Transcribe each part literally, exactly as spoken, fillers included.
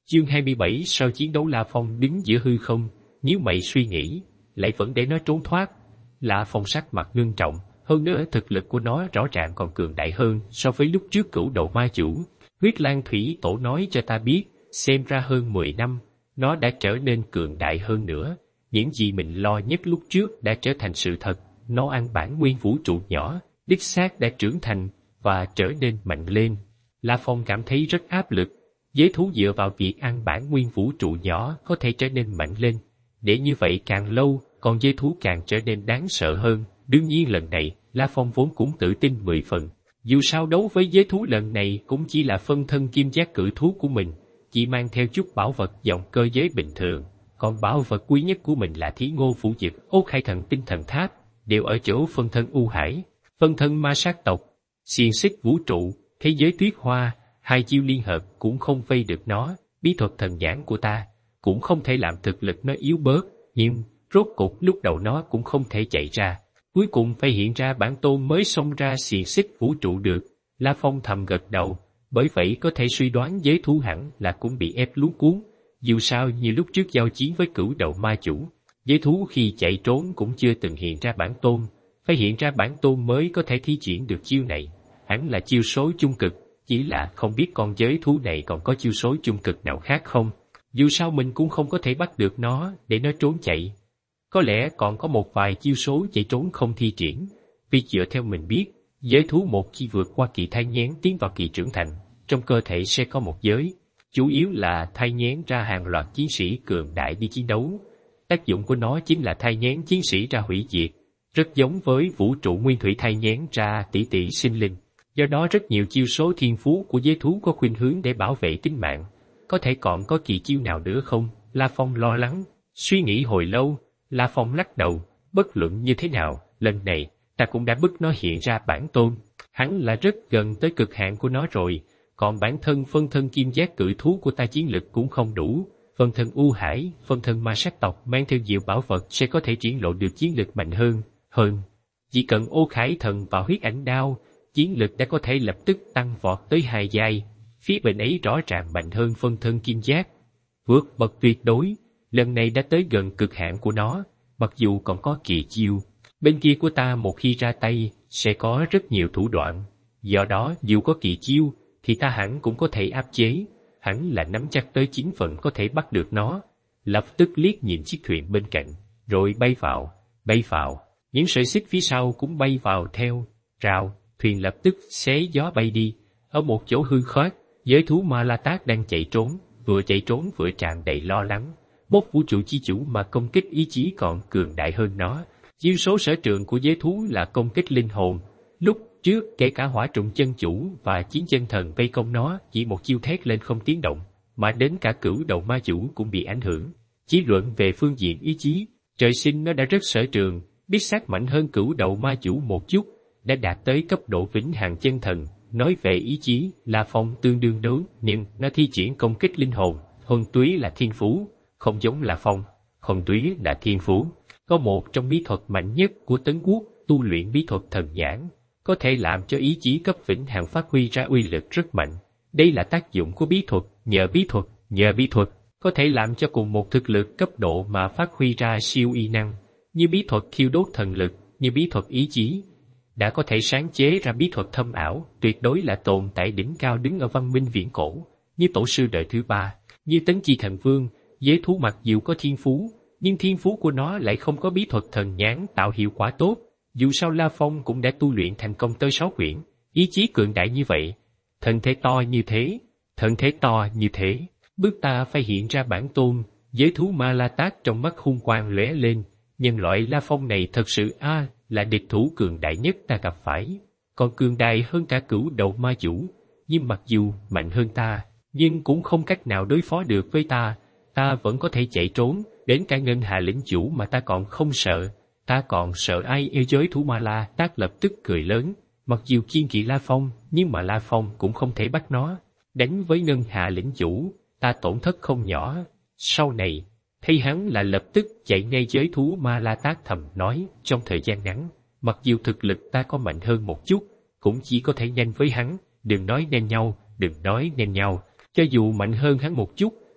Chương hai mươi bảy. Sau chiến đấu, La Phong đứng giữa hư không, nhíu mày suy nghĩ, lại vẫn để nó trốn thoát. La Phong sắc mặt ngưng trọng, hơn nữa thực lực của nó rõ ràng còn cường đại hơn so với lúc trước Cửu Đầu Ma Chủ. Huyết Lang Thủy Tổ nói cho ta biết, xem ra hơn mười năm, nó đã trở nên cường đại hơn nữa. Những gì mình lo nhất lúc trước đã trở thành sự thật. Nó ăn bản nguyên vũ trụ nhỏ, đích xác đã trưởng thành và trở nên mạnh lên. La Phong cảm thấy rất áp lực. Giới thú dựa vào việc ăn bản nguyên vũ trụ nhỏ có thể trở nên mạnh lên. Để như vậy càng lâu, còn giới thú càng trở nên đáng sợ hơn. Đương nhiên lần này, La Phong vốn cũng tự tin mười phần. Dù sao đấu với giới thú lần này cũng chỉ là phân thân kim giác cự thú của mình, chỉ mang theo chút bảo vật dòng cơ giới bình thường. Còn bảo vật quý nhất của mình là Thí Ngô Phủ Dực, Ốt Khai Thần Tinh Thần Tháp, đều ở chỗ phân thân U Hải, phân thân ma sát tộc, xiềng xích vũ trụ, thế giới tuyết hoa, hai chiêu liên hợp cũng không vây được nó. Bí thuật thần nhãn của ta cũng không thể làm thực lực nó yếu bớt, nhưng rốt cục lúc đầu nó cũng không thể chạy ra. Cuối cùng phải hiện ra bản tôn mới xông ra xiềng xích vũ trụ được. La Phong thầm gật đầu, bởi vậy có thể suy đoán giới thú hẳn là cũng bị ép luống cuống. Dù sao như lúc trước giao chiến với Cửu Đầu Ma Chủ, giới thú khi chạy trốn cũng chưa từng hiện ra bản tôn, phải hiện ra bản tôn mới có thể thi triển được chiêu này. Hẳn là chiêu số chung cực, chỉ là không biết con giới thú này còn có chiêu số chung cực nào khác không. Dù sao mình cũng không có thể bắt được nó để nó trốn chạy. Có lẽ còn có một vài chiêu số chạy trốn không thi triển, vì dựa theo mình biết, giới thú một khi vượt qua kỳ thai nghén tiến vào kỳ trưởng thành, trong cơ thể sẽ có một giới. Chủ yếu là thai nghén ra hàng loạt chiến sĩ cường đại đi chiến đấu. Tác dụng của nó chính là thai nghén chiến sĩ ra hủy diệt, rất giống với vũ trụ nguyên thủy thai nghén ra tỷ tỷ sinh linh. Do đó rất nhiều chiêu số thiên phú của giới thú có khuynh hướng để bảo vệ tính mạng. Có thể còn có kỳ chiêu nào nữa không? La Phong lo lắng, suy nghĩ hồi lâu. La Phong lắc đầu, bất luận như thế nào, lần này ta cũng đã bức nó hiện ra bản tôn. Hắn là rất gần tới cực hạn của nó rồi, còn bản thân phân thân kim giác cự thú của ta chiến lực cũng không đủ. Phân thân U Hải, phân thân ma sát tộc mang theo diệu bảo vật sẽ có thể triển lộ được chiến lực mạnh hơn. Hơn, chỉ cần Ô Khải Thần và Huyết Ảnh Đao, chiến lực đã có thể lập tức tăng vọt tới hai giai. Phía bên ấy rõ ràng mạnh hơn phân thân kim giác, vượt bậc tuyệt đối. Lần này đã tới gần cực hạn của nó, mặc dù còn có kỳ chiêu. Bên kia của ta một khi ra tay, sẽ có rất nhiều thủ đoạn. Do đó, dù có kỳ chiêu, thì ta hẳn cũng có thể áp chế. Hẳn là nắm chắc tới chín phần có thể bắt được nó. Lập tức liếc nhìn chiếc thuyền bên cạnh, rồi bay vào, bay vào. Những sợi xích phía sau cũng bay vào theo. Rào, thuyền lập tức xé gió bay đi. Ở một chỗ hư khoát, giới thú Ma La Tát đang chạy trốn, vừa chạy trốn vừa tràn đầy lo lắng. Một vũ trụ chi chủ mà công kích ý chí còn cường đại hơn nó. Chiêu số sở trường của giới thú là công kích linh hồn. Lúc trước kể cả Hỏa Trùng Chân Chủ và Chiến Chân Thần vây công nó chỉ một chiêu thét lên không tiếng động, mà đến cả Cửu Đầu Ma Chủ cũng bị ảnh hưởng. Chỉ luận về phương diện ý chí, trời sinh nó đã rất sở trường, biết xác mạnh hơn Cửu Đầu Ma Chủ một chút, đã đạt tới cấp độ Vĩnh Hằng Chân Thần. Nói về ý chí, La Phong tương đương đối, nhưng nó thi triển công kích linh hồn, thuần túy là thiên phú. Không giống La Phong, thuần túy là thiên phú. Có một trong bí thuật mạnh nhất của Tấn Quốc, tu luyện bí thuật thần nhãn, có thể làm cho ý chí cấp vĩnh hằng phát huy ra uy lực rất mạnh. Đây là tác dụng của bí thuật, nhờ bí thuật, nhờ bí thuật, có thể làm cho cùng một thực lực cấp độ mà phát huy ra siêu y năng, như bí thuật thiêu đốt thần lực, như bí thuật ý chí. Đã có thể sáng chế ra bí thuật thâm ảo, tuyệt đối là tồn tại đỉnh cao đứng ở văn minh viễn cổ, như tổ sư đời thứ ba, như Tấn Chi Thần Vương. Giới thú mặc dù có thiên phú, nhưng thiên phú của nó lại không có bí thuật thần nhãn tạo hiệu quả tốt. Dù sao La Phong cũng đã tu luyện thành công tới sáu quyển, ý chí cường đại như vậy, thân thể to như thế, thân thể to như thế, bước ta phải hiện ra bản tôn. Giới thú Ma La Tát trong mắt hung quang lóe lên, nhân loại La Phong này thật sự a à, là địch thủ cường đại nhất ta gặp phải, còn cường đại hơn cả Cửu Đầu Ma Chủ. Nhưng mặc dù mạnh hơn ta, nhưng cũng không cách nào đối phó được với ta. Ta vẫn có thể chạy trốn, đến cả Ngân Hà lĩnh chủ mà ta còn không sợ. Ta còn sợ ai yêu giới thú Ma La Tát lập tức cười lớn. Mặc dù kiên kỵ La Phong, nhưng mà La Phong cũng không thể bắt nó. Đánh với Ngân Hà lĩnh chủ, ta tổn thất không nhỏ. Sau này, thấy hắn là lập tức chạy ngay giới thú Ma La Tát thầm nói, trong thời gian ngắn, mặc dù thực lực ta có mạnh hơn một chút, cũng chỉ có thể nhanh với hắn. Đừng nói nên nhau, đừng nói nên nhau. Cho dù mạnh hơn hắn một chút,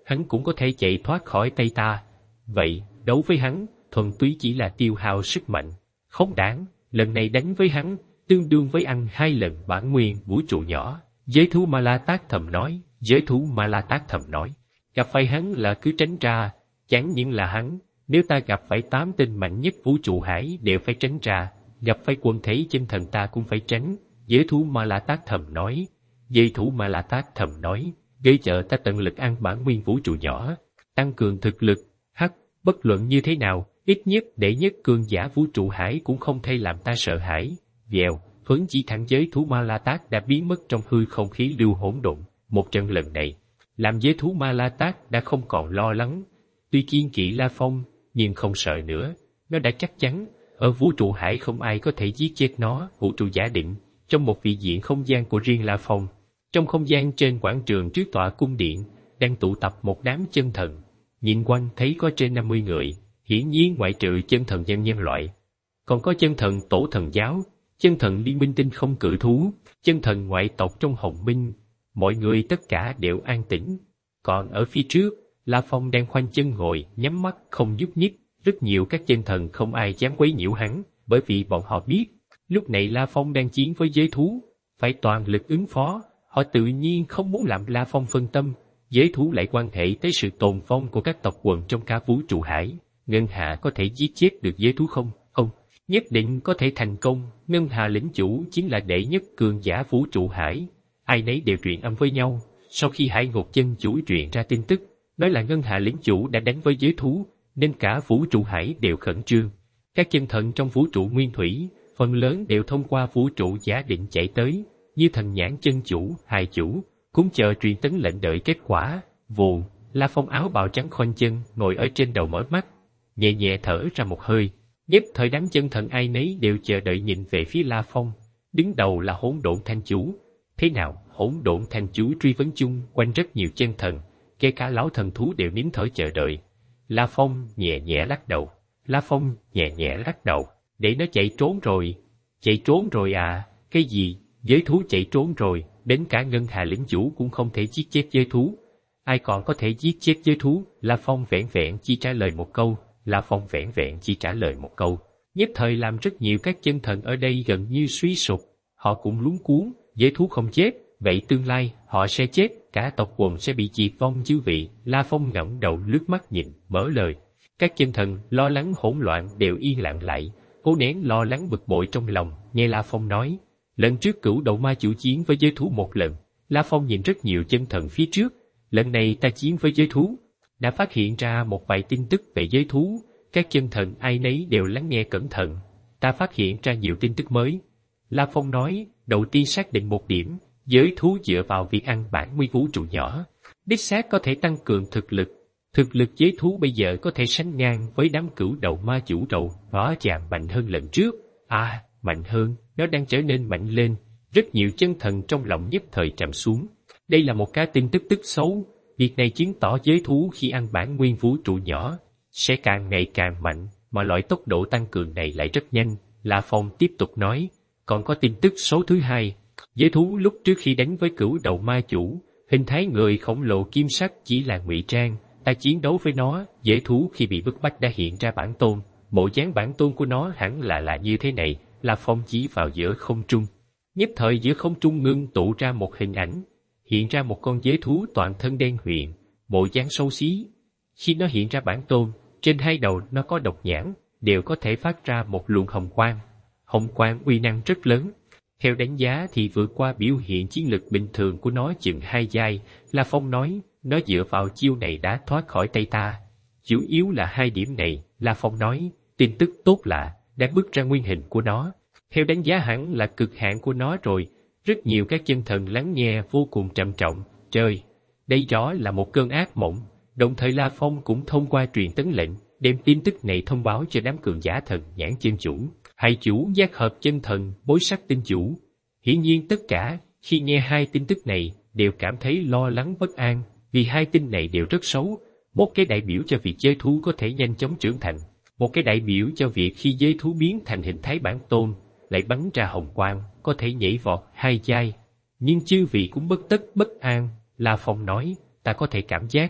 hắn cũng có thể chạy thoát khỏi tay ta. Vậy, đấu với hắn, thuần túy chỉ là tiêu hao sức mạnh. Không đáng, lần này đánh với hắn, tương đương với ăn hai lần bản nguyên vũ trụ nhỏ. Giới thú Ma La Tát thầm nói, giới thú Ma La Tát thầm nói. Gặp phải hắn là cứ tránh ra, chẳng những là hắn, nếu ta gặp phải tám tên mạnh nhất vũ trụ hải đều phải tránh ra, gặp phải quần thể chân thần ta cũng phải tránh. Giới thú Ma La Tát thầm nói, giới thú Ma La Tát thầm nói, gây trợ ta tận lực ăn bản nguyên vũ trụ nhỏ, tăng cường thực lực. Hắc, bất luận như thế nào, ít nhất đệ nhất cường giả vũ trụ hải cũng không thể làm ta sợ hãi. Vèo, thuấn chỉ thẳng giới thú Ma La Tát đã biến mất trong hư không khí lưu hỗn độn. Một trận lần này, làm giới thú Ma La Tát đã không còn lo lắng. Tuy kiên kỵ La Phong, nhưng không sợ nữa. Nó đã chắc chắn, ở vũ trụ hải không ai có thể giết chết nó. Vũ trụ giả định, trong một vị diện không gian của riêng La Phong. Trong không gian trên quảng trường trước tọa cung điện, đang tụ tập một đám chân thần. Nhìn quanh thấy có trên năm mươi người, hiển nhiên ngoại trừ chân thần nhân nhân loại. Còn có chân thần tổ thần giáo, chân thần liên minh tinh không cự thú, chân thần ngoại tộc trong Hồng Minh. Mọi người tất cả đều an tĩnh. Còn ở phía trước, La Phong đang khoanh chân ngồi, nhắm mắt không nhúc nhích. Rất nhiều các chân thần không ai dám quấy nhiễu hắn, bởi vì bọn họ biết, lúc này La Phong đang chiến với giới thú, phải toàn lực ứng phó. Họ tự nhiên không muốn làm La Phong phân tâm. Giới thú lại quan hệ tới sự tồn vong của các tộc quần trong cả vũ trụ hải. Ngân Hà có thể giết chết được giới thú không? Không, nhất định có thể thành công. Ngân Hà lĩnh chủ chính là đệ nhất cường giả vũ trụ hải. Ai nấy đều truyền âm với nhau. Sau khi Hải Ngột chân chủ truyền ra tin tức, nói là Ngân Hà lĩnh chủ đã đánh với giới thú, nên cả vũ trụ hải đều khẩn trương. Các chân thần trong vũ trụ nguyên thủy, phần lớn đều thông qua vũ trụ giả định chạy tới, như thần nhãn chân chủ, hài chủ, cũng chờ truyền tấn lệnh đợi kết quả. Vù, La Phong áo bào trắng khoanh chân, ngồi ở trên đầu mở mắt, nhẹ nhẹ thở ra một hơi. Nhất thời đám chân thần ai nấy đều chờ đợi nhìn về phía La Phong. Đứng đầu là Hỗn Độn Thanh Chú. Thế nào? Hỗn Độn Thanh Chú truy vấn chung quanh rất nhiều chân thần, kể cả lão thần thú đều nín thở chờ đợi. La Phong nhẹ nhẹ lắc đầu. La Phong nhẹ nhẹ lắc đầu. Để nó chạy trốn rồi. Chạy trốn rồi à? Cái gì? Giới thú chạy trốn rồi, đến cả Ngân Hà lĩnh chủ cũng không thể giết chết giới thú. Ai còn có thể giết chết giới thú? La Phong vẹn vẹn chỉ trả lời một câu. La Phong vẹn vẹn chỉ trả lời một câu. Nhất thời làm rất nhiều các chân thần ở đây gần như suy sụp. Họ cũng luống cuống. Giới thú không chết, vậy tương lai họ sẽ chết, cả tộc quần sẽ bị diệt vong chứ vị. La Phong ngẩng đầu lướt mắt nhìn, mở lời. Các chân thần lo lắng hỗn loạn đều yên lặng lại, cố nén lo lắng bực bội trong lòng. Nghe La Phong nói, lần trước Cửu Đầu Ma chủ chiến với giới thú một lần. La Phong nhìn rất nhiều chân thần phía trước. Lần này ta chiến với giới thú, đã phát hiện ra một vài tin tức về giới thú. Các chân thần ai nấy đều lắng nghe cẩn thận. Ta phát hiện ra nhiều tin tức mới. La Phong nói, đầu tiên xác định một điểm, giới thú dựa vào việc ăn bản nguyên vũ trụ nhỏ, đích xác có thể tăng cường thực lực. Thực lực giới thú bây giờ có thể sánh ngang với đám Cửu Đầu Ma chủ đầu, rõ ràng mạnh hơn lần trước. À, mạnh hơn, nó đang trở nên mạnh lên. Rất nhiều chân thần trong lòng nhất thời trầm xuống. Đây là một cái tin tức tức xấu. Việc này chứng tỏ giới thú khi ăn bản nguyên vũ trụ nhỏ sẽ càng ngày càng mạnh, mà loại tốc độ tăng cường này lại rất nhanh. La Phong tiếp tục nói, còn có tin tức xấu thứ hai. Giới thú lúc trước khi đánh với Cửu Đầu Ma chủ, hình thái người khổng lồ kim sắc chỉ là ngụy trang. Ta chiến đấu với nó, giới thú khi bị bức bách đã hiện ra bản tôn. Bộ dáng bản tôn của nó hẳn là là như thế này. La Phong chỉ vào giữa không trung. Nhất thời giữa không trung ngưng tụ ra một hình ảnh, hiện ra một con giới thú toàn thân đen huyền, bộ dáng xấu xí. Khi nó hiện ra bản tôn, trên hai đầu nó có độc nhãn, đều có thể phát ra một luồng hồng quang. Hồng quang uy năng rất lớn. Theo đánh giá thì vượt qua biểu hiện chiến lực bình thường của nó chừng hai giai. La Phong nói, nó dựa vào chiêu này đã thoát khỏi tay ta. Chủ yếu là hai điểm này. La Phong nói, tin tức tốt lạ, đã bước ra nguyên hình của nó. Theo đánh giá hẳn là cực hạn của nó rồi. Rất nhiều các chân thần lắng nghe vô cùng trầm trọng. Trời, đây rõ là một cơn ác mộng. Đồng thời La Phong cũng thông qua truyền tấn lệnh, đem tin tức này thông báo cho đám cường giả thần nhãn chân chủ, hai chủ giác hợp chân thần, bối sắc tinh chủ. Hiển nhiên tất cả, khi nghe hai tin tức này, đều cảm thấy lo lắng bất an, vì hai tin này đều rất xấu. Một cái đại biểu cho việc giới thú có thể nhanh chóng trưởng thành, một cái đại biểu cho việc khi giới thú biến thành hình thái bản tôn, lại bắn ra hồng quang, có thể nhảy vọt hai giai. Nhưng chư vị cũng bất tất bất an. La Phong nói, ta có thể cảm giác,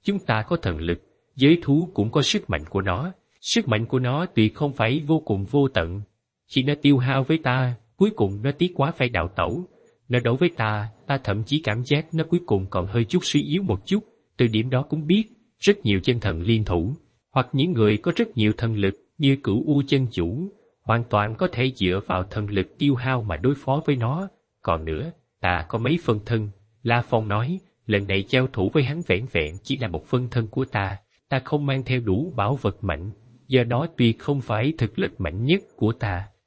Chúng ta có thần lực, giới thú cũng có sức mạnh của nó. Sức mạnh của nó tuyệt không phải vô cùng vô tận. Khi nó tiêu hao với ta, cuối cùng nó tiếc quá phải đào tẩu. Nó đấu với ta, ta thậm chí cảm giác nó cuối cùng còn hơi chút suy yếu một chút. Từ điểm đó cũng biết, rất nhiều chân thần liên thủ, hoặc những người có rất nhiều thần lực như Cửu U chân chủ, hoàn toàn có thể dựa vào thần lực tiêu hao mà đối phó với nó. Còn nữa, ta có mấy phân thân. La Phong nói, lần này giao thủ với hắn vẻn vẹn chỉ là một phân thân của ta. Ta không mang theo đủ bảo vật mạnh, do đó tuyệt không phải thực lực mạnh nhất của ta.